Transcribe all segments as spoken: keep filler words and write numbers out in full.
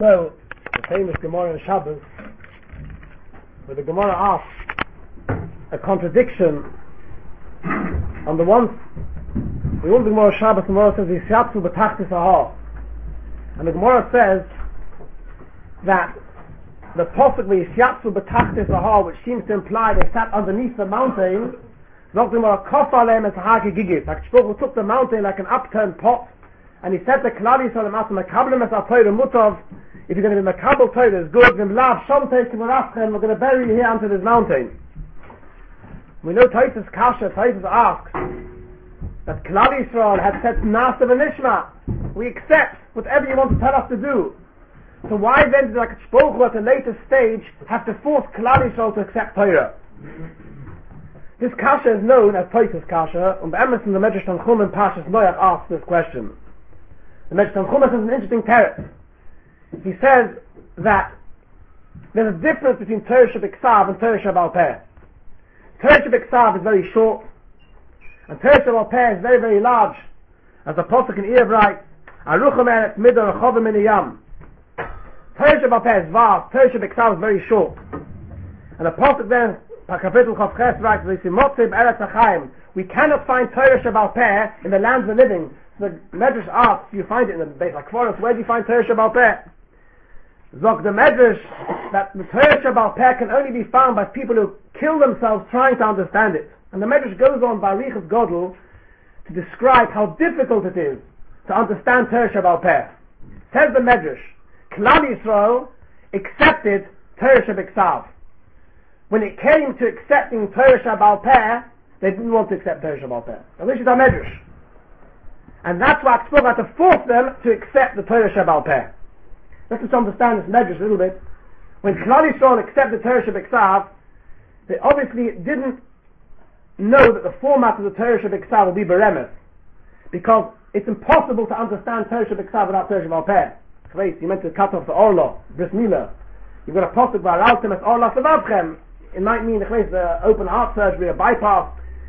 So, the famous Gemara in Shabbos, where the Gemara asks a contradiction. On the one, we want the Gemara Shabbos, the Gemara says, Yishyatzu b'tachtis ha'har. And the Gemara says that the pasuk Yishyatzu b'tachtis ha'har, which seems to imply they sat underneath the mountain, Zok the Gemara, Kof aleim es ha'ki gigit. Like Shpoch took the mountain like an upturned pot, and he said to Klal Yisrael, Makablem es ha'toyre mutov, if you're going to be Makabel Torah, it's good, we're going to bury you here under this mountain. We know Taisus Kasha, Taisus asks, that Klal Yisrael had said Nasa v'nishma, we accept whatever you want to tell us to do. So why then did like Shpoch at a later stage have to force Klal Yisrael to accept Torah? This Kasha is known as Taisus Kasha, and Emerson, the Medrash Tanchum and Pashas Noach asks this question. The Medrash Tanchum is an interesting teretz. He says that there's a difference between Torah Shebiksav and Torah Shebal Peh. Torah Shebiksav is very short, and Torah Shebal Peh is very, very large. As the Pasuk in Eiv writes, Aruchem Eretz Midor Rechovim Min Yam. Torah Shebal Peh is vast, Torah Shebiksav is very short. And the Pasuk then, Kapitel Chav Ches writes, Eretz Achayim. We cannot find Torah Shebal Peh in the lands of the living. So the Medrash asks, you find it in the Beit HaKvoros, where do you find Torah Shebal Peh? Zok the Medrash that the Torah Shebal Peh can only be found by people who kill themselves trying to understand it. And the Medrash goes on by Riches Godel to describe how difficult it is to understand Torah Shebal Peh. Says the Medrash, Klal Yisrael accepted Torah Shebiksav. When it came to accepting Torah Shebal Peh, they didn't want to accept Torah Shebal Peh. And this is our Medrash. And that's why Akspor had to force them to accept the Torah Shebal Peh. Let's just understand this Medrash a little bit. When Klal Yisrael accepted Torah Shebiksav, they obviously didn't know that the format of the Torah Shebiksav will be beremes, because it's impossible to understand Torah Shebiksav without Torah Shebal Peh. You meant to cut off the Orla, Bris Milah. You've got a pasuk by Raltem es Orla Savavchem. It might mean the open heart surgery, a bypass.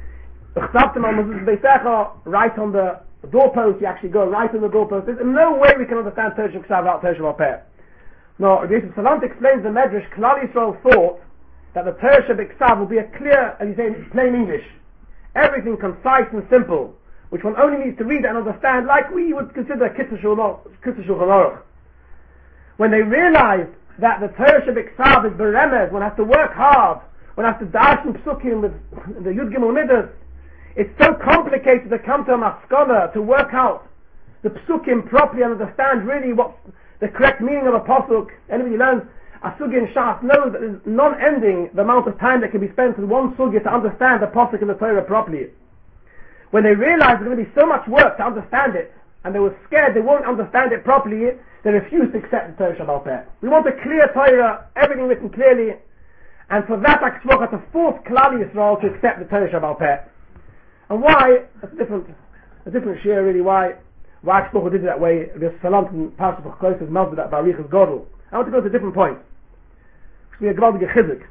Right on the doorpost, you actually go right on the doorpost. There's no way we can understand Torah Shebiksav without Torah Shebal Peh. No, Rabbi Yosef Salant explains the Medrash, Klal Yisrael thought that the Torah Shebiksav will be a clear, as you say in plain English, everything concise and simple, which one only needs to read and understand, like we would consider Kitzur Shulchan Aruch. When they realized that the Torah Shebiksav is beremes, one has to work hard, one has to dash and psukim with the Yud Gimel Midas, it's so complicated to come to a maskana, to work out the psukim properly and understand really what the correct meaning of a pasuk. Anybody who learns a sugi in Shas knows that there's non-ending the amount of time that can be spent in one sugi to understand the pasuk in the Torah properly. When they realized there's going to be so much work to understand it, and they were scared they won't understand it properly, they refused to accept the Torah Shebal Peh. We want a clear Torah, everything written clearly, and for that Akshvok had to force Klal Yisrael to accept the Torah Shebal Peh. And why? That's a different, a different share really. Why? Why Akshvok did it that way? This Salant and Pasuk of Klois has melted that by Riches Godel. I want to go to a different point. It's going to be a gewaltige chizuk.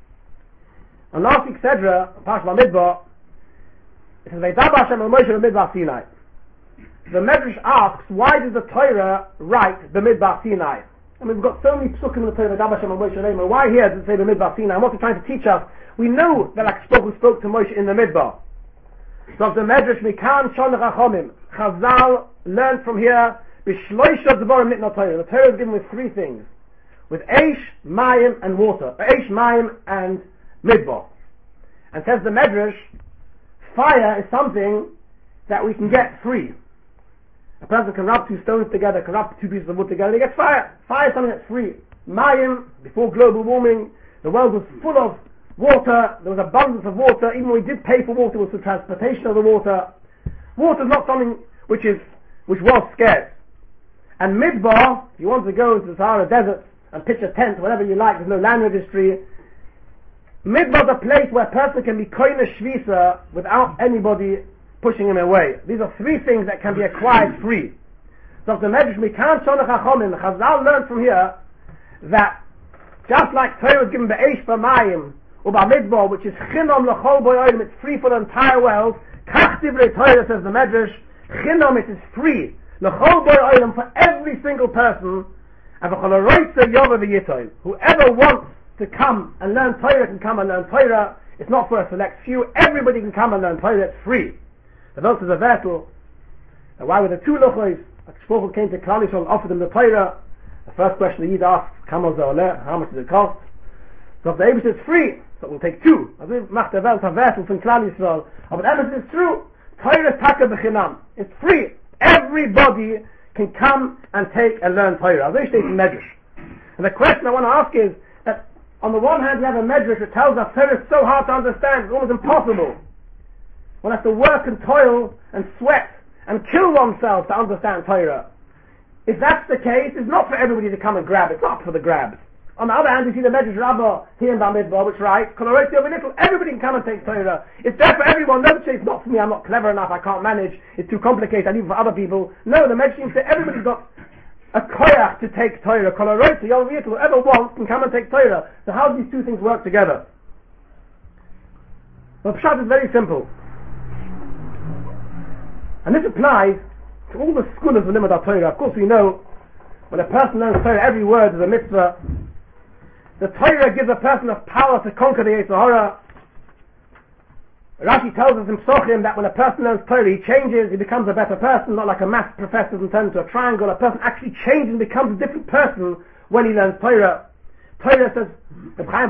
On last week's Sedra, Pasuk Bamidbar, it says, V'yidaba Hashem el Moshe b'midbar Sinai. The Medrash asks, why does the Torah write b'midbar Sinai? I mean, we've got so many psukim in the Torah, V'yidaba Hashem el Moshe b'midbar. Why here does it say b'midbar Sinai? And what's it trying to teach us? We know that like spoke, who spoke to Moshe in the Midbar. So the Medrash, Mikan Shonach HaChomim, Chazal learned from here, B'shloisha Dvorim Nitna Torah. The Torah is given with three things. With Eish, Mayim, and water. Eish, Mayim, and Midbar. And says the Medrash, fire is something that we can get free. A person can rub two stones together, can rub two pieces of wood together, they get fire. Fire is something that's free. Mayim, before global warming, the world was full of water, there was abundance of water, even when we did pay for water, it was the transportation of the water. Water is not something which is, which was scarce. And Midbar, if you want to go into the Sahara Desert and pitch a tent, whatever you like, there's no land registry. Midbar is a place where a person can be koine shvisa without anybody pushing him away. These are three things that can be acquired free. So the Medrash, Mikan Shonach HaChomim, Chazal learned from here that just like Torah was given Be'esh B'mayim, or B'midbar, which is Chinom L'chol Bo'olim, it's free for the entire world. Kach Divrei Torah, says the Medrash, Chinom, it is free. L'chol Bo'olim, for every single person, And whoever wants to come and learn Torah can come and learn Torah. It's not for a select few. Everybody can come and learn Torah. It's free. The vote is a vessel. And why were the two luchos? Shmuel came to Klal Yisrael and offered them the Torah. The first question the Yid asks, how much does it cost? So if the Eibush is free, so it will take two. As we macht der Welt a vessel from Klal Yisrael. But ever it's true. Torah is taka b'chinam. It's free. Everybody can come and take and learn Torah. As they state in Medrash. And the question I want to ask is that on the one hand we have a Medrash that tells us Torah is so hard to understand, it's almost impossible. One has to work and toil and sweat and kill oneself to understand Torah. If that's the case, it's not for everybody to come and grab. It's not for the grabs. On the other hand, you see the Medrash Rabbah here in Bamidbar, which writes, everybody can come and take Torah. It's there for everyone. Don't say it's not for me, I'm not clever enough, I can't manage, it's too complicated, I leave it for other people. No, the Medrash says everybody's got a koyach to take Torah. Whoever wants can come and take Torah. So how do these two things work together? Well, Pshat is very simple. And this applies to all the scholars of Limud Torah. Of course we know, when a person learns Torah, every word is a mitzvah. The Torah gives a person the power to conquer the Yetzer Hara. Rashi tells us in Psochim that when a person learns Torah, he changes, he becomes a better person, not like a math professor and turns into a triangle. A person actually changes and becomes a different person when he learns Torah. Torah says, all the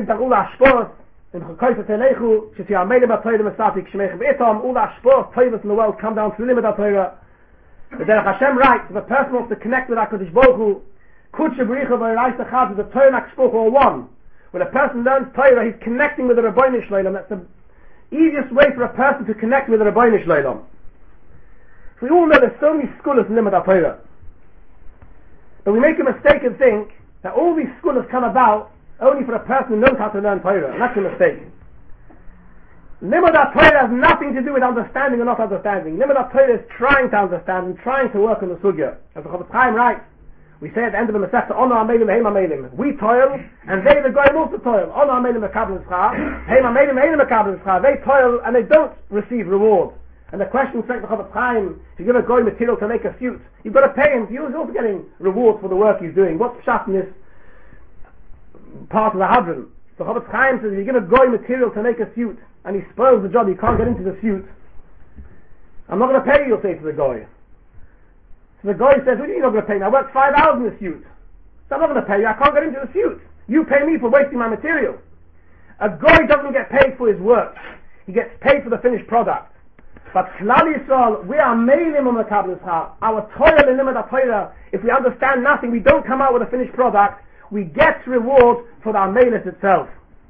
ashpos, Torahs in the world come down through Limud Torah. The Derech Hashem writes, if a person wants to connect with HaKadosh Baruch Hu, Kudshe B'richa V'Reis Echad, the Torah and HaKadosh are one. When a person learns Torah, he's connecting with the Rabbeinu Shleilam. That's the easiest way for a person to connect with the Rabbeinu Shleilam. So we all know there's so many scholars in Limud Torah. But we make a mistake and think that all these scholars come about only for a person who knows how to learn Torah. And that's a mistake. Limud Torah has nothing to do with understanding or not understanding. Limud Torah is trying to understand and trying to work on the sugya. As the Chofetz Chaim writes, we say at the end of the Masechta, Ono Amelim, Heim Amelim. We toil, and they, the Goyim, also toil. Ono Amelim, Mekabel Schar. Heim Amelim, Heim Mekabel Schar. They toil, and they don't receive reward. And the question is, the Chofetz Chaim, if you give a Goy material to make a suit, you've got to pay him. He's also getting reward for the work he's doing. What's Pshat in this part of the Hadron? The Chofetz Chaim says, if you give a Goy material to make a suit, and he spoils the job, he can't get into the suit, I'm not going to pay you, you'll say to the Goy. So the Goy says, what do you mean you're not going to pay me? I worked five hours in the suit. So I'm not going to pay you, I can't get into the suit. You pay me for wasting my material. A Goy doesn't get paid for his work. He gets paid for the finished product. But Klal Yisrael, we are meilim on the Kabbalah Schar. Our toil in Limud Torah, if we understand nothing, we don't come out with a finished product, we get reward for the Amelis itself.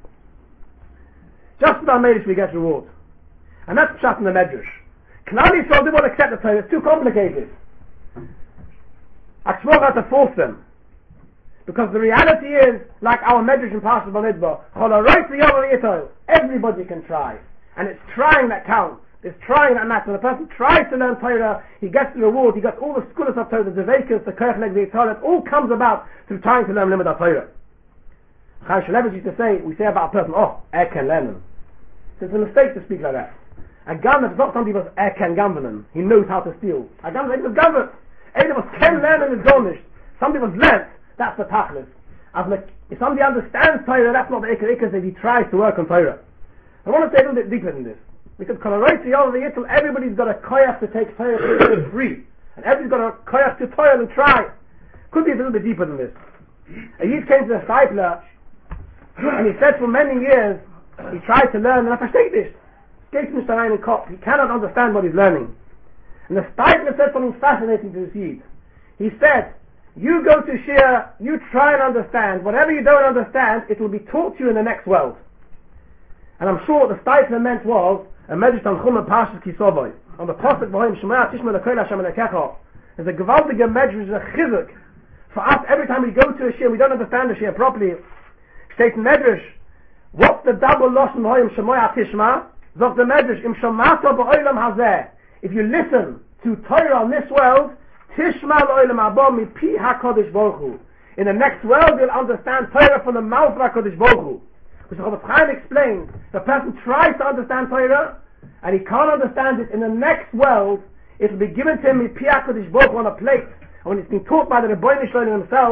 Just for the Amelis we get reward. And that's Pshat in the Medrash. Klal Yisrael did not accept the Torah, it's too complicated. Akshmor had to force them. Because the reality is, like our Medrash in Parashat Bamidbar, everybody can try. And it's trying that counts. It's trying that matters. When a person tries to learn Torah, he gets the reward, he gets all the schools of Torah, the Zevekas, the Koach Neg, the Yitzhak, it all comes about through trying to learn Limud Torah. Chaim Shulevitz used to say, we say about a person, oh, er can learn. So it's a mistake to speak like that. A gunman is not somebody who's er can gamvenen. He knows how to steal. A gunman is a gunman. Either was can learn and is garnished. Somebody was learnt. That's the tachlis. As like, if somebody understands Torah, that's not the ikar ikar if he tries to work on Torah. I want to say a little bit deeper than this. Because everybody's got a koyach to take Torah for free. And everybody's got a koyach to toil and try. Could be a little bit deeper than this. A Yid came to the Steipler, and he said for many years, he tried to learn, and I verstehe this. He cannot understand what he's learning. And the Steipler said something fascinating to this Yid. He said, you go to Shir, you try and understand. Whatever you don't understand, it will be taught to you in the next world. And I'm sure what the Steipler meant was, a Medrash on Chum and Parshas Kisovoi. On the Pasuk Bohem Shemaya Tishma L'Koil Hashem L'Kecha. There's a gewaltige Medrash, a chizuk. For us, every time we go to a Shir, we don't understand the Shir properly. States in Medrash, what's the double Lashon Bohem Shemaya Tishma? Zog the Medrash, Im Shomato B'Olam Hazeh. If you listen to Torah on this world, Tishma L'Olam Haba Mipi HaKodesh Baruch Hu. In the next world, you'll understand Torah from the mouth of HaKodesh Baruch Hu. Which the Chofetz Chaim explains, the person tries to understand Torah, and he can't understand it in the next world, it will be given to him with Pi HaKadosh Baruch Hu on a plate. And when it's been taught by the Rebbeinu Shalom himself,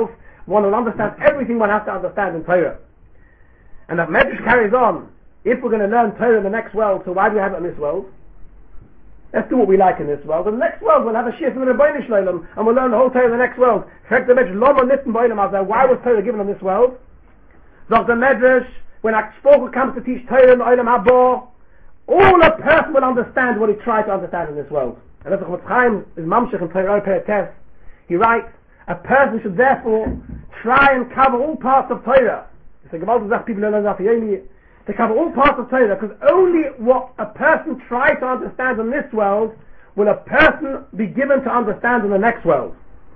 one will understand everything one has to understand in Torah. And that Medrash carries on, if we're going to learn Torah in the next world, so why do we have it in this world? Let's do what we like in this world. In the next world we'll have a shiur from the Rebbeinu Shalom, and we'll learn the whole Torah in the next world. Why was Torah given in this world? Sagt the Medrash, when a Spochel comes to teach Torah in the Olam Haba, all a person will understand what he tried to understand in this world. And that's what Chaim is Mamshech in Torah Perek. He writes, a person should therefore try and cover all parts of Torah. It's a gewaltige Sache, people learn that to cover all parts of Torah, because only what a person tries to understand in this world will a person be given to understand in the next world.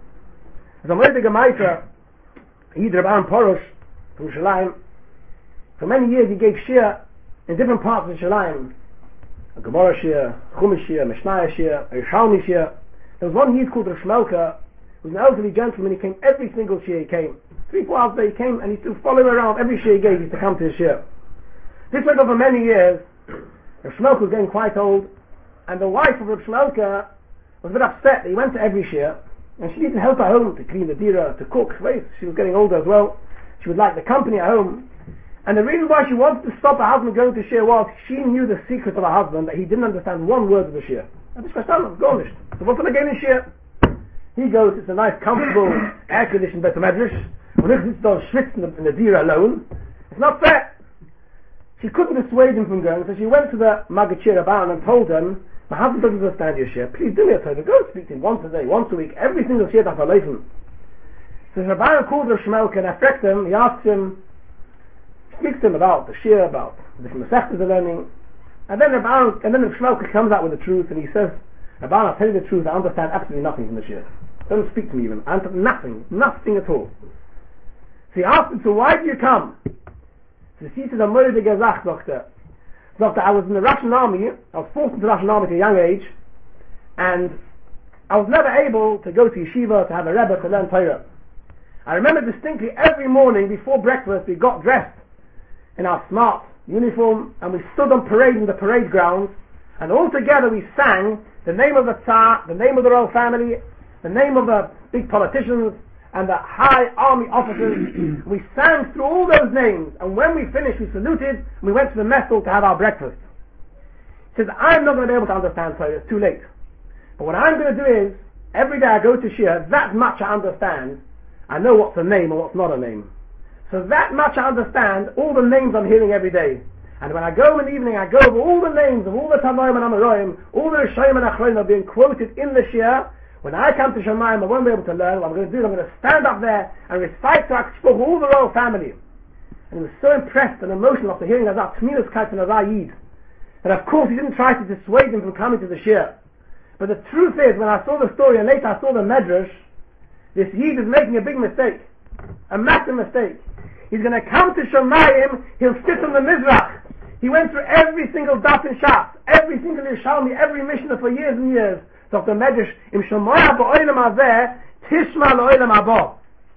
As I'm reading the Gemaita, Yid Rabban Porush from Shalayim, for many years he gave shiur in different parts of Shalayim. A Gemara shiur, Chumash shiur, Mishnah shiur, a Yerushalmi shiur. There was one Yid called Rav Shmelka, who was an elderly gentleman. He came every single shiur he came. Three, four hours a day he came, and he used to follow him around every shiur he gave. He used to come to his shiur. This went over many years. Rav Shmelka was getting quite old, and the wife of Rav Shmelka was a bit upset that he went to every shiur, and she needed help at home to clean the dira, to cook. She was getting older as well. She would like the company at home. And the reason why she wanted to stop her husband going to shiur was she knew the secret of her husband, that he didn't understand one word of the shiur. And this was Garnish. So what's the game in shiur? He goes, it's a nice, comfortable, air-conditioned Beit Medrash. When he sits down schwitzen in the dira alone, it's not fair. She couldn't dissuade him from going, so she went to the Magachir Rabban and told him, my husband doesn't understand your shiur. Please do me a favor. Go and speak to him once a day, once a week, every single shiur that I listen. So Rabban called Rav Shmelka and affect him. He asks him, speaks to him about the shiur, about the different masechtas they're learning, and then Rabban, and then Rav Shmelka comes out with the truth, and he says, Rabban, I'll tell you the truth, I understand absolutely nothing from the shiur. Don't speak to me even. I understand nothing, nothing at all. So he asked him, so why do you come? So he says, a moedige Sach, Doctor. Doctor, I was in the Russian army, I was forced into the Russian army at a young age, and I was never able to go to yeshiva, to have a rebbe, to learn Torah. I remember distinctly every morning before breakfast we got dressed in our smart uniform and we stood on parade in the parade grounds, and all together we sang the name of the Tsar, the name of the royal family, the name of the big politicians and the high army officers. We sang through all those names, and when we finished we saluted and we went to the mess hall to have our breakfast. He says, I'm not going to be able to understand Torah, it's too late. But what I'm going to do is, every day I go to shiur, that much I understand. I know what's a name and what's not a name. So that much I understand all the names I'm hearing every day. And when I go in the evening, I go over all the names of all the Tanoim and Amoraim, all the Rishayim and Achronim are being quoted in the shiur. When I come to Shamayim, I won't be able to learn. What I'm going to do is I'm going to stand up there and recite to HaKshpoch all the royal family. And he was so impressed and emotional after hearing Azar Tmilas Kait and Azar Yid, that of course he didn't try to dissuade him from coming to the shiur. But the truth is, when I saw the story and later I saw the Medrash, this Yid is making a big mistake. A massive mistake. He's going to come to Shamayim, he'll sit on the Mizrach. He went through every single daf in Shas, every single Yerushalmi, every Mishnah for years and years. So the Medrash, Im Shomaya ba'olam hazeh, tishma l'olam haba.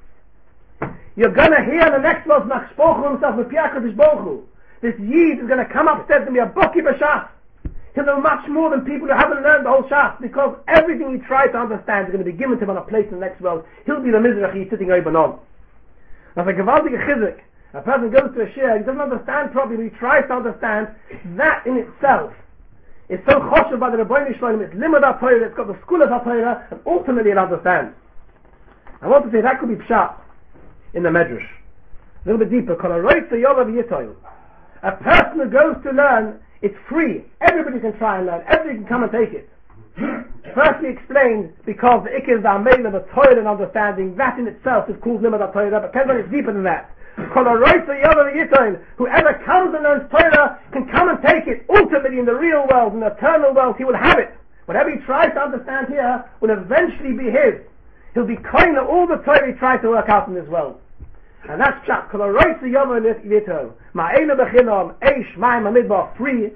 You're going to hear the next verse, Nachshpochu himself with Piakadosh Baruch Hu. This Yid is going to come upstairs and be a Boki b'Shas. He'll know much more than people who haven't learned the whole Shas, because everything he tried to understand is going to be given to him on a place in the next world. He'll be the Mizrachi sitting over on. That's a gewaltige chizuk. A person goes to a shiur, he doesn't understand properly, he tries to understand. That in itself is so choshev by the Rebbeinu Shalom, it's limud HaTorah, it's got the school of HaTorah, and ultimately it understands. I want to say that could be pshat in the Medrash. A little bit deeper. A person who goes to learn, it's free. Everybody can try and learn. Everybody can come and take it. Firstly explained, because the ikk is the ameil of the Torah and understanding, that in itself is called limud HaTorah, but Kevin is deeper than that. Whoever comes and learns Torah can come and take it. Ultimately, in the real world, in the eternal world, he will have it. Whatever he tries to understand here will eventually be his. He'll be kind of all the Torah he tries to work out in this world. And that's pshat. Free.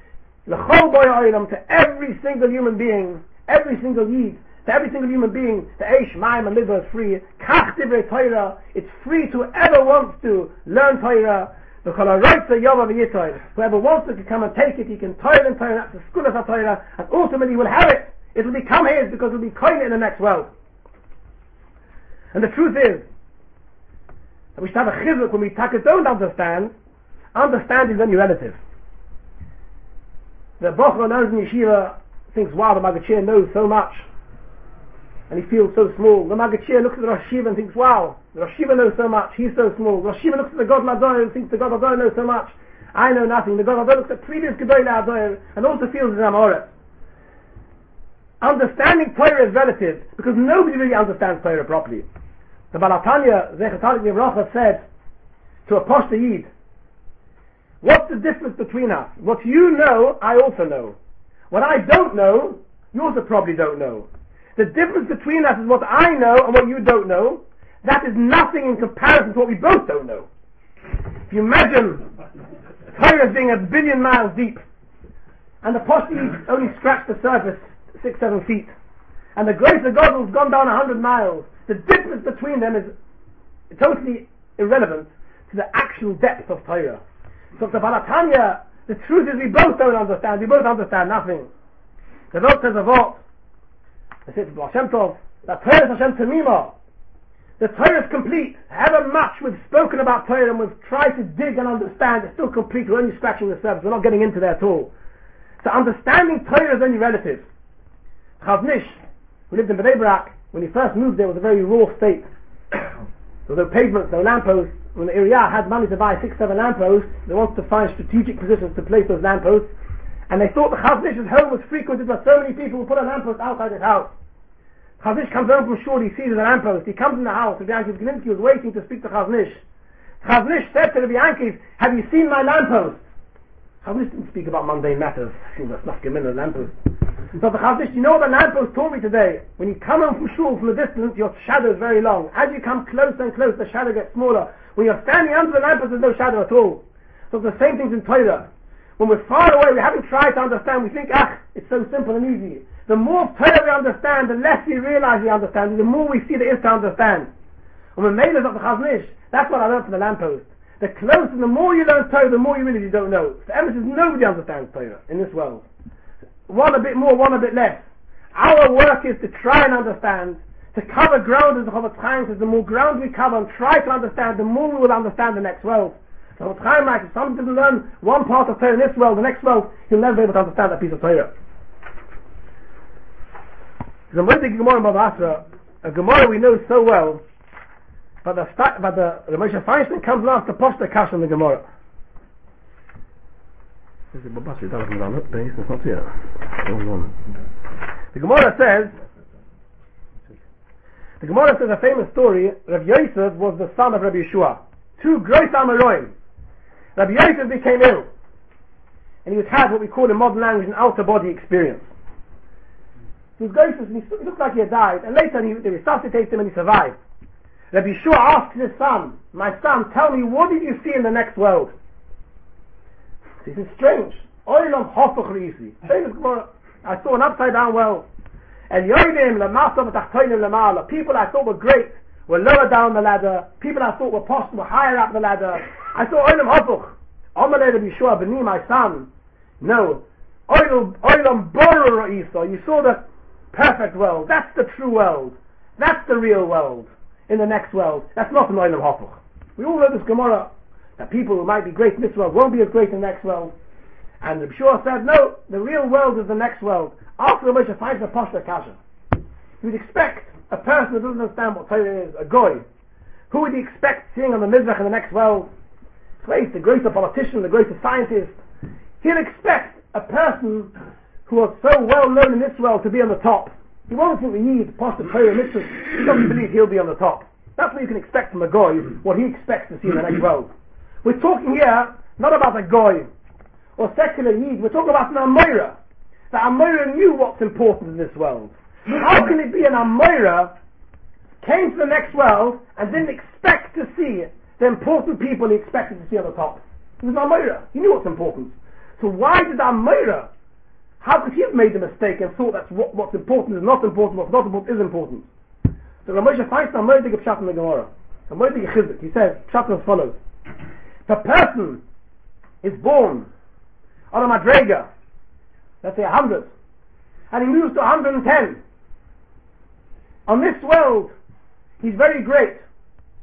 To every single human being, every single yid, to every single human being, the Eish, Mayim, and Liver is free. Kach divrei Torah, it's free to whoever wants to learn Torah. Whoever wants to can come and take it, he can Torah and Torah, that's the school of Torah, and ultimately he will have it. It will become his because it will be coined in the next world. And the truth is, we should have a chizuk when we take it don't understand. Understanding is only relative. The Bochur knows in Yeshiva thinks, wow, the Magachir knows so much. And he feels so small. The Magachir looks at the Rosh Yeshiva and thinks, wow, the Rosh Yeshiva knows so much, he's so small. The Rosh Yeshiva looks at the God Ladoyer and thinks the God Ladoyer knows so much. I know nothing. The God Ladoyer looks at previous Gedolei Ladoyer and also feels his Amoret. Understanding Torah is relative because nobody really understands Torah properly. The Baal HaTanya, Zecher Tzadik Livracha, said to a Poshta Yid, what's the difference between us? What you know, I also know. What I don't know, you also probably don't know. The difference between us is what I know and what you don't know. That is nothing in comparison to what we both don't know. If you imagine Torah as being a billion miles deep, and the Poshta Yid only scratched the surface six, seven feet, and the grace of God has gone down a hundred miles, the difference between them is totally irrelevant to the actual depth of Torah. So the Baal HaTanya, the truth is we both don't understand, we both understand nothing. The Lord says of what? They say to Baal Shem Tov, that Torah is Hashem Tamima. The Torah is complete. However much we've spoken about Torah and we've tried to dig and understand, it's still complete, we're only scratching the surface, we're not getting into there at all. So understanding Torah is only relative. Chazon Ish, who lived in Bnei Brak, when he first moved there, was a very raw state. There were no pavements, no lampposts. When the area had money to buy six, seven lampposts, they wanted to find strategic positions to place those lampposts, and they thought the Chazon Ish's home was frequented by so many people who put a lamppost outside his house. Chazon Ish comes home from shul, he sees the lamppost, he comes in the house, Rabbi Yankiv Glinski was waiting to speak to Chazon Ish. Chazon Ish said to Rabbi Yankiv, have you seen my lamppost? Chazon Ish didn't speak about mundane matters, he was not given a lamppost. So the Chazon Ish, you know what the lamppost told me today? When you come home from shul from a distance, your shadow is very long. As you come closer and closer, the shadow gets smaller. When you're standing under the lamppost, there's no shadow at all. So it's the same things in Torah. When we're far away, we haven't tried to understand, we think, ah, it's so simple and easy. The more Torah we understand, the less we realize we understand, the more we see there is to understand. And when Meilas of the Chazon Ish, that's what I learned from the lamppost. The closer, the more you learn Torah, the more you really don't know. The emphasis, nobody understands Torah in this world. One a bit more, one a bit less. Our work is to try and understand, to cover ground, as the Chofetz Chaim says, the more ground we cover and try to understand, the more we will understand the next world. The Chofetz Chaim writes, if someone doesn't learn one part of Torah in this world, the next world, he'll never be able to understand that piece of Torah. The Moedik Gemara in Bava Basra, a Gemara we know so well, but the, but the, the Moshe Feinstein comes last to post the Kash on the Gemara. The Gemara says, the Gemara says a famous story, Rav Yosef was the son of Rabbi Yeshua. Two great Amoraim. Rabbi Yosef became ill, and he was had what we call in modern language an outer body experience. He was going to, he looked like he had died, and later he, they resuscitated him and he survived. Rabbi Yeshua asked his son, my son, tell me, what did you see in the next world? This is strange. Oilam Hofuch Reisi. I saw an upside down world. And Yoidim Lamasav Tachtoinim Lamala. People I thought were great were lower down the ladder. People I thought were posh were higher up the ladder. I saw Oilam Hofuch. Amalei Rabbi Yeshua Beni, my son. No. Oilam Boru Reisa. You saw the perfect world. That's the true world. That's the real world. In the next world. That's not an Oilam Hofuch. We all know this Gemara. That people who might be great in this world won't be as great in the next world. And the Bishua said, no, the real world is the next world. After the Moshe finds the Poshta Kasha, you would expect a person who doesn't understand what Torah is, a goy. Who would you expect seeing on the Mizrach in the next world? It's the greater politician, the greater scientist. He'll expect a person who was so well known in this world to be on the top. He won't think we need Poshta Torah Mitzvah. He doesn't believe he'll be on the top. That's what you can expect from a goy, what he expects to see in the next world. We're talking here not about a goy or secular yid. We're talking about an Amoira. The Amoira knew what's important in this world. How can it be an Amoira came to the next world and didn't expect to see the important people he expected to see on the top? It was an Amoira. He knew what's important. So why did Amoira, how could he have made the mistake and thought that what, what's important is not important, what's not important is important? So Ramosha finds Amoira Dig Pshat in the Gemara. Amoira Dig Chizuk. He says, Pshat as follows. If a person is born on a madrega, let's say a hundred, and he moves to one hundred ten, on this world he's very great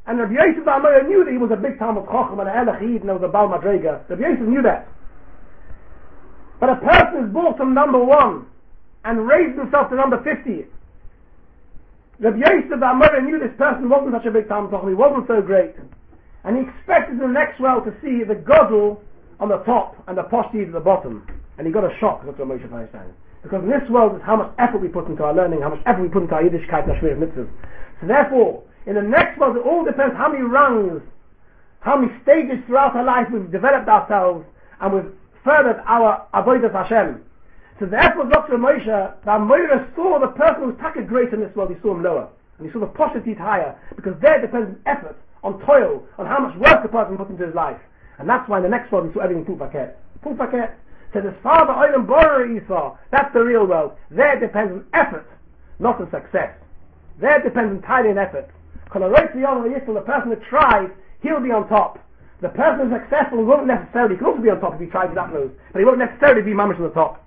And Rabbi Yosef the Amora knew that he was a big Talmud Chacham and a Elech Yid and he was a Baal Madrega. Rabbi Yosef knew that. But a person is brought from number one and raised himself to number fifty. Rabbi Yosef the Amora knew this person wasn't such a big Talmud Chacham, he wasn't so great. And he expected in the next world to see the Godel on the top and the Poshti at the bottom. And he got a shock, Doctor Moshe Feinstein. Because in this world is how much effort we put into our learning, how much effort we put into our Yiddishkeit and our Shmir Mitzvahs. So therefore, in the next world it all depends how many rungs, how many stages throughout our life we've developed ourselves and we've furthered our Avodas Hashem. So therefore Doctor Moshe, the Amora saw the person who was taka great in this world, he saw him lower. And he saw the Poshti higher, because there depends on effort, on toil, on how much work the person puts into his life. And that's why in the next world he saw everything Pufaket. Pufaket said, as far as Olam Borer Esau, that's the real world. There depends on effort, not on success. There depends entirely on effort. The person that tries, he'll be on top. The person who's successful won't necessarily, he can also be on top if he tries his utmost, but he won't necessarily be mamish on the top.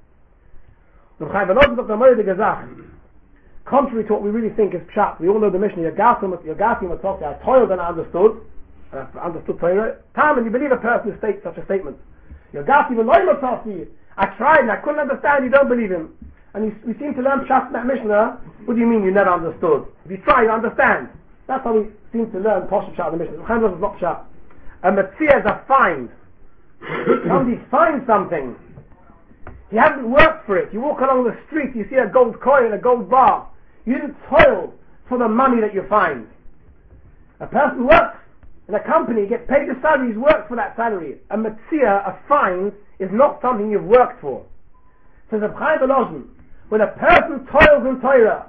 Contrary to what we really think is pshat, we all know the mission, Yagatim Matosya, I toiled and I understood, and I understood Torah. Time and you believe a person who states such a statement. Yagatim Matosya, I tried and I couldn't understand, you don't believe him. And you, we seem to learn pshat in that Mishnah. What do you mean you never understood? If you try, you understand. That's how we seem to learn posh pshat in the Mishnah. It's not pshat. A metzia is a find. Somebody finds something. He hasn't worked for it. You walk along the street, you see a gold coin, a gold bar. You didn't toil for the money that you find. A person works in a company, gets paid the salary, he's worked for that salary. A metzia, a find, is not something you've worked for. Says Reb Chaim Volozhin, when a person toils in Torah,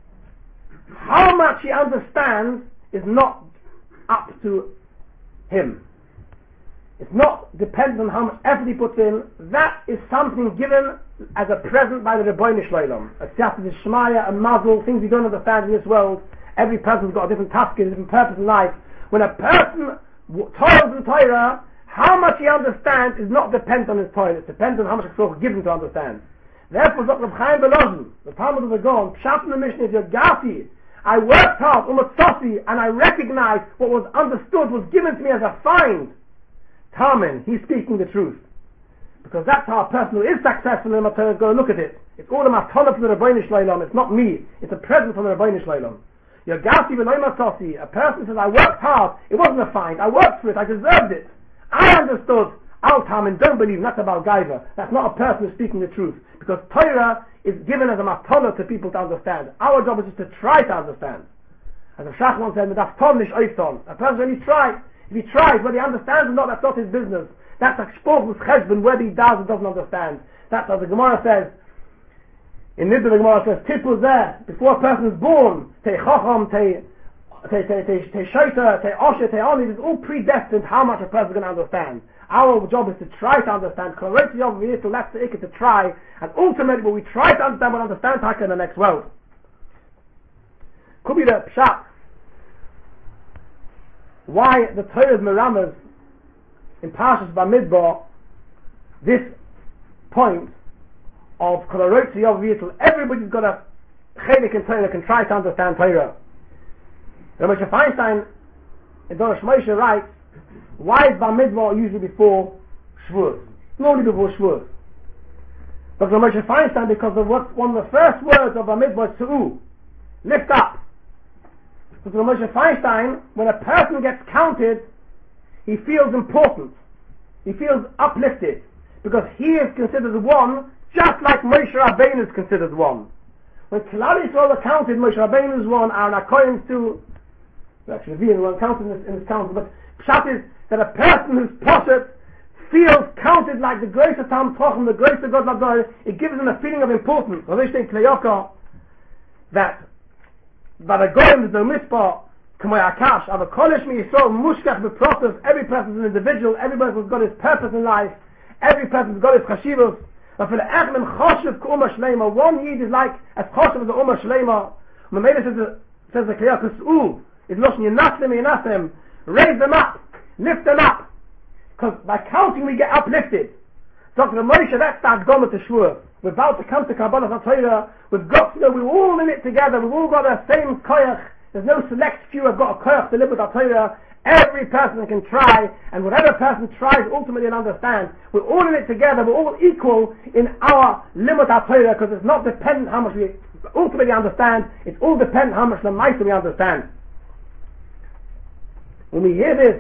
how much he understands is not up to him. It's not dependent on how much effort he puts in. That is something given as a present by the Rebbeinu Shloim. A siyata d'shmaya, a mazel, things we don't understand in this world. Every person's got a different task, a different purpose in life. When a person toils in Torah, how much he understands is not dependent on his toil. It depends on how much it's given to understand. Therefore, Doctor Chaim Volozhin, the Talmud of the Gaon, Pshat in the Mishnah is Yagati. I worked hard, umatzasi, and I recognized what was understood was given to me as a find. Tamen, he's speaking the truth. Because that's how a person who is successful in the Torah is going to look at it. It's all a matana from the Rebbeinu Shloim. It's not me. It's a present from the Rebbeinu Shloim. Yagati v'lo matzasi. A person says, I worked hard. It wasn't a find. I worked for it. I deserved it. I understood. Al Tamen, don't believe. That's about Gaiva. That's not a person who's speaking the truth. Because Torah is given as a matana to people to understand. Our job is just to try to understand. As a Shachman said, a person when he tries, if he tries, whether he understands or not, that's not his business. That's a sport with cheshbon, whether he does or doesn't understand. That's what the Gemara says. In Nidra the Gemara says, Tipu zeh, before a person is born, te chacham, te te te te te shaita, te osher, te oni, it's all predestined how much a person is going to understand. Our job is to try to understand. To try, and ultimately when we try to understand, we'll understand how in the next world. Could be the pshat. Why the Torah's meramas in Parshas Bamidbar, this point of Kolorotzi Yov V'Yitul, everybody's got a chelik in Torah can try to understand Torah. Rabbi Moshe Feinstein in Dorosh Moshe writes, why is Bamidbar usually before Shavuos? Normally before Shavuos. Doctor Moshe Feinstein, because of what one of the first words of Bamidbar is Su'u, lift up. Doctor Moshe Feinstein, when a person gets counted, he feels important. He feels uplifted. Because he is considered one, just like Moshe Rabbeinu is considered one. When Klal Yisrael are counted, Moshe Rabbeinu is one, and according to, actually, we were counted in this, in this council, but Pshat is that a person who's poshet feels counted like the grace of Tam Tochim, the grace of God Lador. It gives him a feeling of importance. I think that by the Goyim there's no mispah, K'moy Akash, Ava Kolesh Mi Yisrael, Mushkach B'Process, every person is an individual, every person's got his purpose in life, every person's got his chashivos, but for the Echem Choshev K'Umah Shleima, one Yid is like as Choshev as the Umah Shleima. Mamela says, says the Kliyah, Kus'u, is Loshin Yinasim Yinasim, raise them up, lift them up, because by counting we get uplifted. Doctor Moshe, that's the Agdoma to Shvuah. We're about to come to Kabbalah HaTorah. We've got to know we're all in it together. We've all got the same koyach, There's no select few have got a koach to live with our Torah. Every person can try, and whatever person tries ultimately and understands, we're all in it together, we're all equal in our limit our Torah, because it's not dependent how much we ultimately understand, it's all dependent how much the Maisa we understand. When we hear this,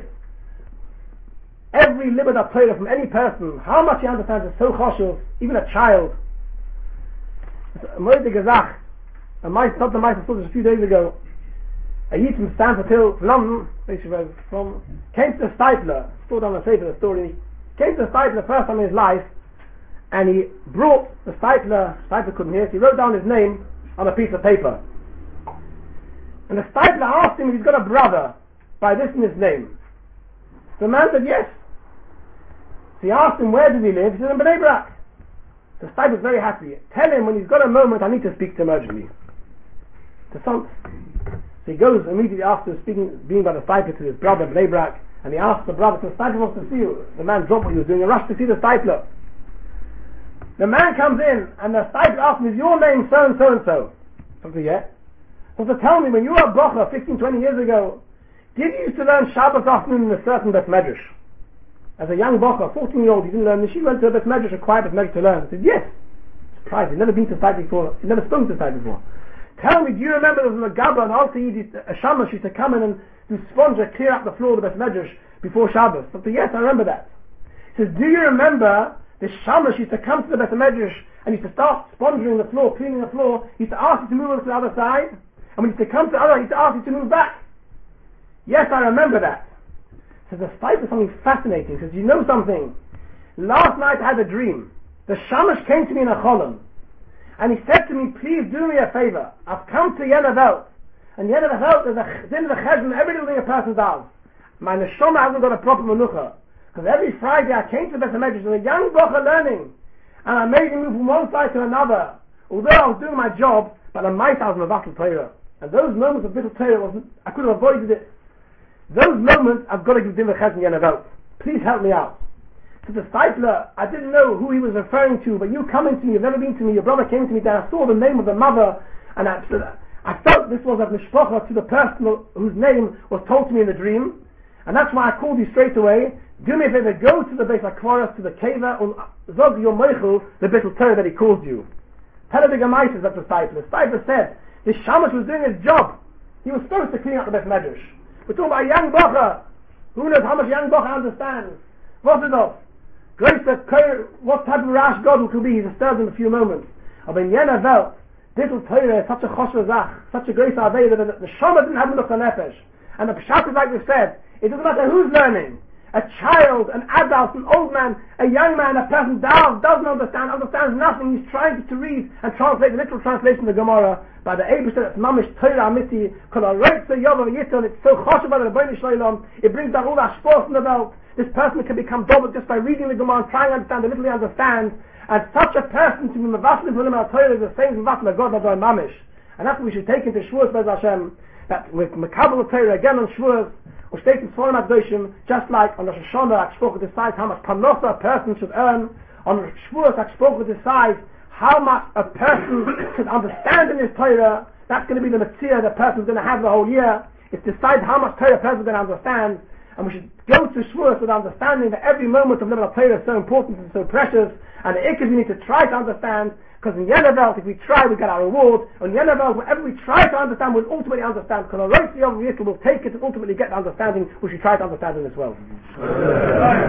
every limit of Torah from any person, how much he understands is so choshev, even a child. A moide gezach, a Maisa, not the Maisa, just a few days ago, a Yid from Stanford Hill, London, from, came to the Steipler, stored on the Sefer, the story, came to the Steipler the first time in his life, and he brought the Steipler, Steipler couldn't hear, so he wrote down his name on a piece of paper. And the Steipler asked him if he's got a brother by this and his name. The man said yes. So he asked him where does he live, he said in Bnei Brak. The Steipler was very happy. Tell him when he's got a moment I need to speak to him urgently. To some. So he goes immediately after speaking, being by the Steipler to his brother Bnei Brak, and he asks the brother, so the Steipler wants to see you. The man dropped what he was doing and rushed to see the Steipler. The man comes in, and the Steipler asks him, is your name so and so and so? Something yet. So to tell me, when you were a bocher fifteen, twenty years ago, did you used to learn Shabbos afternoon in a certain Bet Medrash? As a young bocher, fourteen year old, he didn't learn, she went to a Bet Medrash, a quiet Bet Medrash to learn. He said, yes. Surprised, he'd never been to site before, he'd never spoken to site before. Tell me, do you remember there was a Gabba, an Alta Yid, a Shamash used to come in and do sponge and clear up the floor of the Bet Medrash before Shabbos? I said, yes, I remember that. He says, do you remember the Shamash used to come to the Bet Medrash and used to start sponging the floor, cleaning the floor, he used to ask you to move over to the other side, and when he used to come to the other, he used to ask you to move back? Yes, I remember that. So the fight is something fascinating. He says, you know something? Last night I had a dream. The Shamash came to me in a cholam, and he said to me, please do me a favor. I've come to Yenavelt. And Yenavelt is a din of the cheshbon, every little thing a person does. My neshama hasn't got a proper menucha. Because every Friday I came to the Bet Medrash as a young bocher learning, and I made him move from one side to another. Although I was doing my job, but the might I was mevatel Torah. And those moments of bittul Torah, wasn't, I could have avoided it. Those moments I've got to give din of cheshbon Yenavelt. Please help me out. To the Steipler, I didn't know who he was referring to, but you coming to me, you've never been to me, your brother came to me, then I saw the name of the mother, and I, I felt this was a mishpacha to the person whose name was told to me in the dream, and that's why I called you straight away. Do me a favor, go to the Beis HaKvaros, to the Keva, and zog your meichel, the bittul Torah that he called you. Tell her the Gemaitis at the Steipler. Steipler said, the Shamash was doing his job. He was supposed to clean up the Bet Medrash. We're talking about a young bocher. Who knows how much young bocher understands? What's it of? Grace that what type of rash God will be, he disturbs in a few moments. But in Yena Welt, bittul Torah is such a choshev zach, such a grace avei that the Shama didn't have enough nefesh. And the Pshat is like we said, it doesn't matter who's learning. A child, an adult, an old man, a young man, a person does, doesn't understand, understands nothing. He's trying to read and translate the literal translation of the Gemara. By the Eibush that it's mamish Torah amiti, kol ha-roitze yov ha-yiton, it's so choshev by the Rebbeinu Shloilom, it brings down all that sport in the belt. This person can become double just by reading the Gemara and trying to understand the little he understands. And such a person to be mevatel in Pulim HaTorah is the same as mevatel God Adonai mamish. And that's what we should take into Shavuos, Bez Hashem, that with Mekabel Torah again on Shavuos, or state in Sforim HaKadoshim, just like on Rosh Hashanah, HaKshpocha decides how much parnosa a person should earn. On Shavuos, HaKshpocha decides how much a person should understand in his Torah. That's going to be the mitzvah the person's going to have the whole year. It decides how much Torah a person's going to understand. And we should go to Shavuos with understanding that every moment of Limud Torah is so important and so precious, and the ikkas we need to try to understand, because in Yenavelt, if we try, we get our reward. In Yenavelt, whatever we try to understand, we'll ultimately understand, because our right we'll take it and ultimately get the understanding which we try to understand in this world.